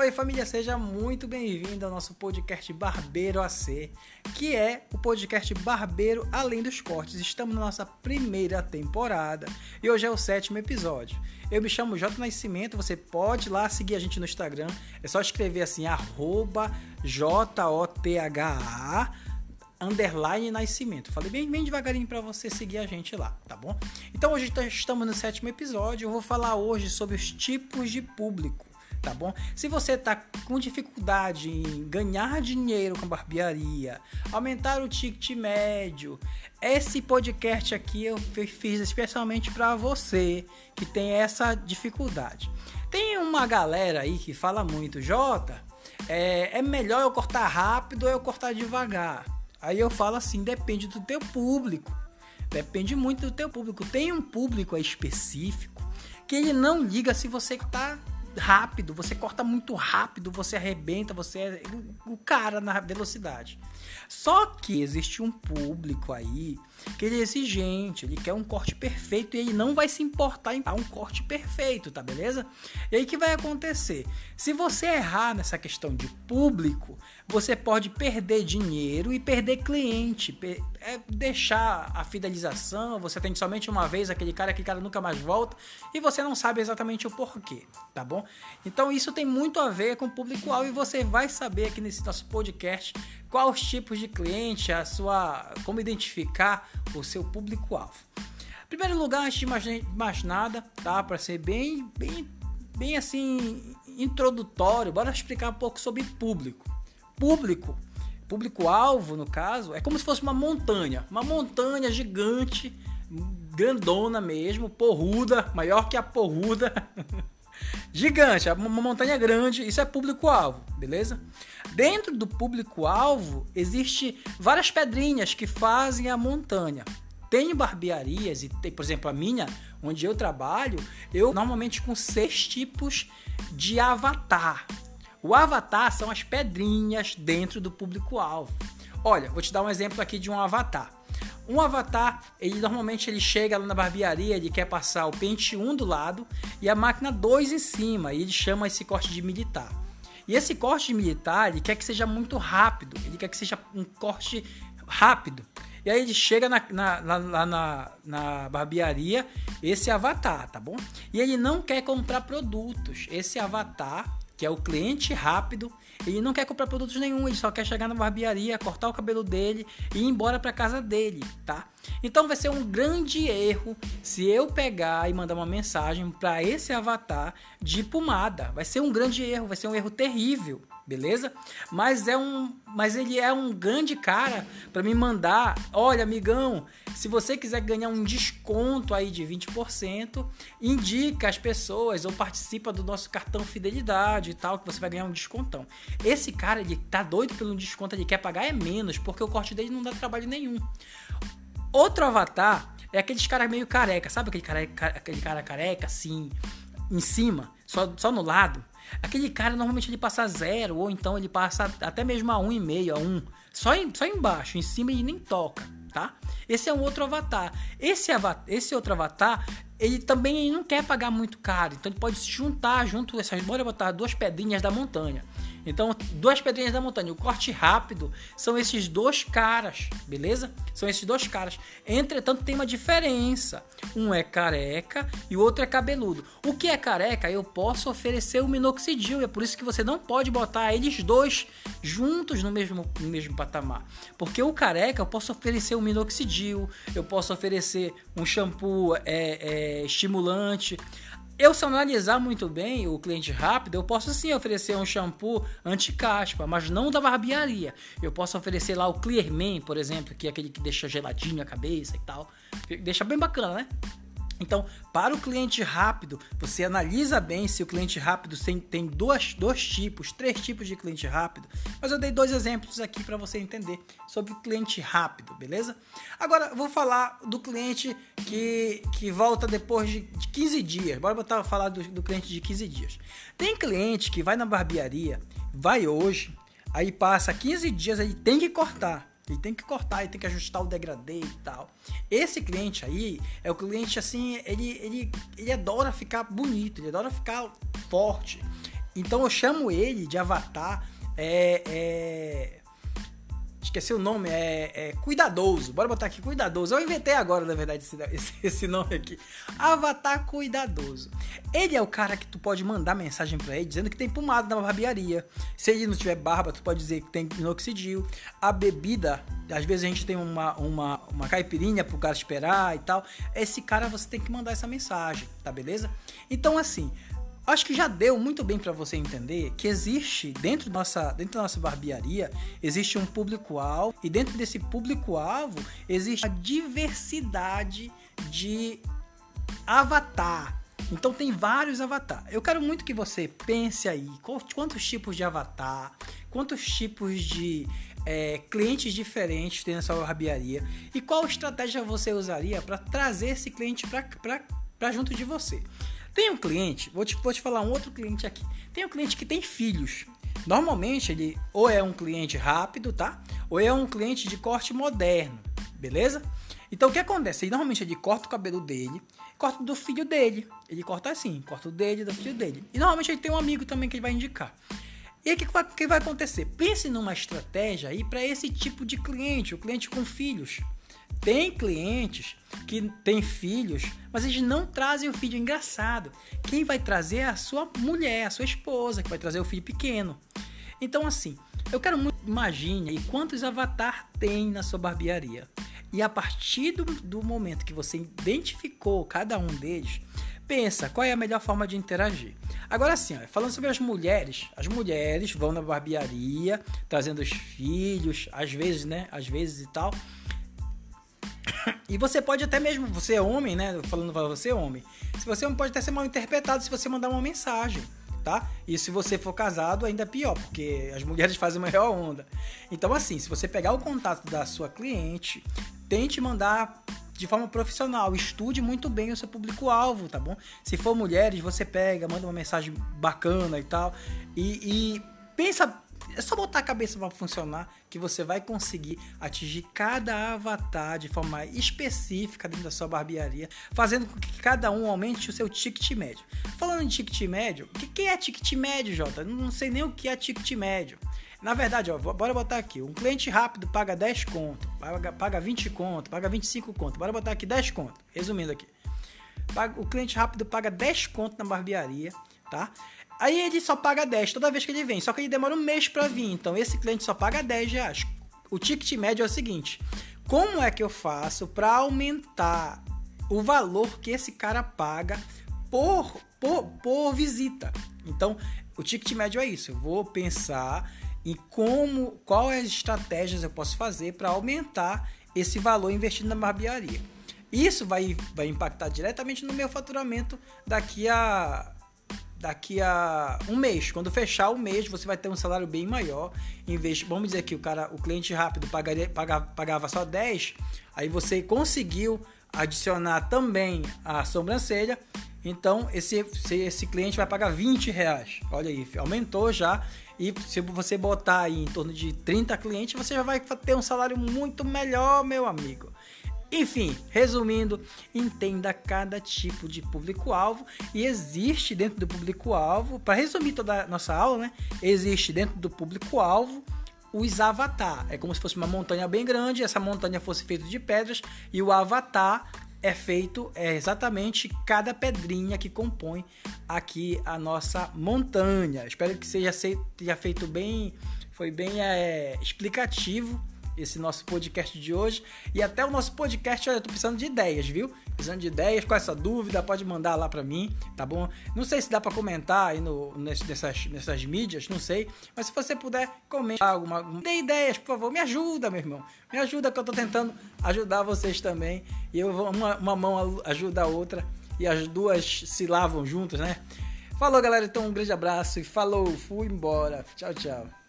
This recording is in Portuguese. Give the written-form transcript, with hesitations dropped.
Oi família, seja muito bem-vindo ao nosso podcast Barbeiro AC, que é o podcast Barbeiro Além dos Cortes. Estamos na nossa primeira temporada e hoje é o 7º episódio. Eu me chamo J Nascimento, você pode ir lá seguir a gente no Instagram, é só escrever assim, @JOTHA_Nascimento. Falei bem devagarinho para você seguir a gente lá, tá bom? Então hoje estamos no 7º episódio, eu vou falar hoje sobre os tipos de público. Tá bom? Se você está com dificuldade em ganhar dinheiro com barbearia, aumentar o ticket médio, esse podcast aqui eu fiz especialmente para você que tem essa dificuldade. Tem uma galera aí que fala muito, Jota, é melhor eu cortar rápido ou eu cortar devagar? Aí eu falo assim, depende do teu público. Depende muito do teu público. Tem um público específico que ele não liga se você está rápido, você corta muito rápido, você arrebenta, você é o cara na velocidade. Só que existe um público aí que ele é exigente, ele quer um corte perfeito e ele não vai se importar em dar um corte perfeito, tá beleza? E aí o que vai acontecer? Se você errar nessa questão de público, você pode perder dinheiro e perder cliente, deixar a fidelização, você tem somente uma vez aquele cara nunca mais volta e você não sabe exatamente o porquê, tá bom? Então isso tem muito a ver com o público-alvo e você vai saber aqui nesse nosso podcast quais os tipos de cliente, como identificar o seu público-alvo. Em primeiro lugar, antes de mais nada, tá? Para ser bem assim introdutório, bora explicar um pouco sobre público. Público-alvo, no caso, é como se fosse uma montanha gigante, grandona mesmo, porruda, maior que a porruda. Gigante, uma montanha grande, isso é público-alvo, beleza? Dentro do público-alvo, existe várias pedrinhas que fazem a montanha. Tem barbearias, e tem, por exemplo, a minha, onde eu trabalho, eu normalmente com 6 tipos de avatar. O avatar são as pedrinhas dentro do público-alvo. Olha, vou te dar um exemplo aqui de um avatar. Um avatar, normalmente ele chega lá na barbearia, ele quer passar o pente 1 do lado e a máquina 2 em cima, e ele chama esse corte de militar. E esse corte de militar, ele quer que seja muito rápido, ele quer que seja um corte rápido. E aí ele chega na barbearia, esse avatar, tá bom? E ele não quer comprar produtos, esse avatar, que é o cliente rápido, ele não quer comprar produtos nenhum, ele só quer chegar na barbearia, cortar o cabelo dele e ir embora para casa dele, tá? Então vai ser um grande erro se eu pegar e mandar uma mensagem para esse avatar de pomada. Vai ser um grande erro, vai ser um erro terrível, beleza? Mas ele é um grande cara para me mandar, olha amigão, se você quiser ganhar um desconto aí de 20%, indica as pessoas ou participa do nosso cartão fidelidade e tal, que você vai ganhar um descontão. Esse cara, ele tá doido pelo desconto, ele quer pagar menos, porque o corte dele não dá trabalho nenhum. Outro avatar é aqueles caras meio careca, sabe aquele cara careca assim, em cima, só no lado? Aquele cara normalmente ele passa 0, ou então ele passa até mesmo a 1,5, a 1, só embaixo, em cima ele nem toca, tá? Esse é um outro avatar. Esse outro avatar, ele também não quer pagar muito caro, então ele pode se juntar bora botar 2 pedrinhas da montanha. Então, 2 pedrinhas da montanha, o corte rápido são esses 2 caras, beleza? São esses 2 caras. Entretanto, tem uma diferença. Um é careca e o outro é cabeludo. O que é careca, eu posso oferecer o minoxidil. É por isso que você não pode botar eles 2 juntos no mesmo patamar. Porque o careca, eu posso oferecer o minoxidil, eu posso oferecer um shampoo estimulante. Se eu analisar muito bem o cliente rápido, eu posso sim oferecer um shampoo anti-caspa, mas não da barbearia. Eu posso oferecer lá o Clearman, por exemplo, que é aquele que deixa geladinho a cabeça e tal. Deixa bem bacana, né? Então, para o cliente rápido, você analisa bem se o cliente rápido tem 3 tipos de cliente rápido. Mas eu dei 2 exemplos aqui para você entender sobre o cliente rápido, beleza? Agora, eu vou falar do cliente que volta depois de 15 dias. Bora falar do cliente de 15 dias. Tem cliente que vai na barbearia, vai hoje, aí passa 15 dias, ele tem que cortar. Ele tem que cortar, ele tem que ajustar o degradê e tal. Esse cliente aí é o cliente assim, ele adora ficar bonito, ele adora ficar forte. Então eu chamo ele de avatar, esqueci o nome, cuidadoso. Bora botar aqui, cuidadoso. Eu inventei agora, na verdade, esse nome aqui. Avatar cuidadoso. Ele é o cara que tu pode mandar mensagem pra ele dizendo que tem pomada na barbearia. Se ele não tiver barba, tu pode dizer que tem minoxidil. A bebida, às vezes a gente tem uma caipirinha pro cara esperar e tal. Esse cara você tem que mandar essa mensagem, tá beleza? Então assim, acho que já deu muito bem para você entender que existe, dentro da nossa barbearia, existe um público-alvo, e dentro desse público-alvo existe a diversidade de avatar. Então tem vários avatar. Eu quero muito que você pense aí, quantos tipos de avatar, quantos tipos de clientes diferentes tem na sua barbearia, e qual estratégia você usaria para trazer esse cliente para junto de você. Tem um cliente, vou te falar um outro cliente aqui. Tem um cliente que tem filhos. Normalmente ele ou é um cliente rápido, tá? Ou é um cliente de corte moderno, beleza? Então o que acontece? Normalmente ele corta o cabelo dele, corta do filho dele. Ele corta assim, corta o dele do filho dele. E normalmente ele tem um amigo também que ele vai indicar. E aí o que vai acontecer? Pense numa estratégia aí para esse tipo de cliente, o cliente com filhos. Tem clientes que têm filhos, mas eles não trazem o filho. Engraçado. Quem vai trazer é a sua mulher, a sua esposa, que vai trazer o filho pequeno. Então assim, eu quero muito, imagine aí quantos avatar tem na sua barbearia. E a partir do momento que você identificou cada um deles, pensa qual é a melhor forma de interagir. Agora sim, falando sobre as mulheres vão na barbearia, trazendo os filhos, às vezes e tal. E você pode até mesmo, você é homem, né? Falando para você, homem. Se você é homem, pode até ser mal interpretado se você mandar uma mensagem, tá? E se você for casado, ainda é pior, porque as mulheres fazem maior onda. Então, assim, se você pegar o contato da sua cliente, tente mandar de forma profissional, estude muito bem o seu público-alvo, tá bom? Se for mulheres, você pega, manda uma mensagem bacana e tal, e pensa. É só botar a cabeça para funcionar que você vai conseguir atingir cada avatar de forma específica dentro da sua barbearia, fazendo com que cada um aumente o seu ticket médio. Falando em ticket médio, o que é ticket médio, Jota? Não sei nem o que é ticket médio. Na verdade, bora botar aqui. Um cliente rápido paga 10 conto, paga 20 conto, paga 25 conto. Bora botar aqui 10 conto. Resumindo aqui. O cliente rápido paga 10 conto na barbearia, tá? Aí ele só paga 10 toda vez que ele vem, só que ele demora um mês para vir, então esse cliente só paga 10 reais. O ticket médio é o seguinte: como é que eu faço para aumentar o valor que esse cara paga por visita? Então, o ticket médio é isso. Eu vou pensar em quais estratégias eu posso fazer para aumentar esse valor investido na barbearia. Isso vai impactar diretamente no meu faturamento daqui a um mês. Quando fechar o mês, você vai ter um salário bem maior. Em vez, vamos dizer que o cliente rápido pagava só 10, aí você conseguiu adicionar também a sobrancelha, então esse cliente vai pagar 20 reais. Olha aí, aumentou já. E se você botar aí em torno de 30 clientes, você já vai ter um salário muito melhor, meu amigo. Enfim, resumindo, entenda cada tipo de público-alvo, e existe dentro do público-alvo, para resumir toda a nossa aula, né? Existe dentro do público-alvo os avatar. É como se fosse uma montanha bem grande, essa montanha fosse feita de pedras, e o avatar é exatamente cada pedrinha que compõe aqui a nossa montanha. Espero que tenha feito bem, foi bem explicativo esse nosso podcast de hoje. E até o nosso podcast, eu tô precisando de ideias, viu? Precisando de ideias, com essa dúvida, pode mandar lá pra mim, tá bom? Não sei se dá pra comentar aí nessas mídias, não sei. Mas se você puder, comentar dê ideias, por favor. Me ajuda, meu irmão. Me ajuda, que eu tô tentando ajudar vocês também. E uma mão ajuda a outra, e as duas se lavam juntas, né? Falou, galera. Então, um grande abraço e falou. Fui embora. Tchau, tchau.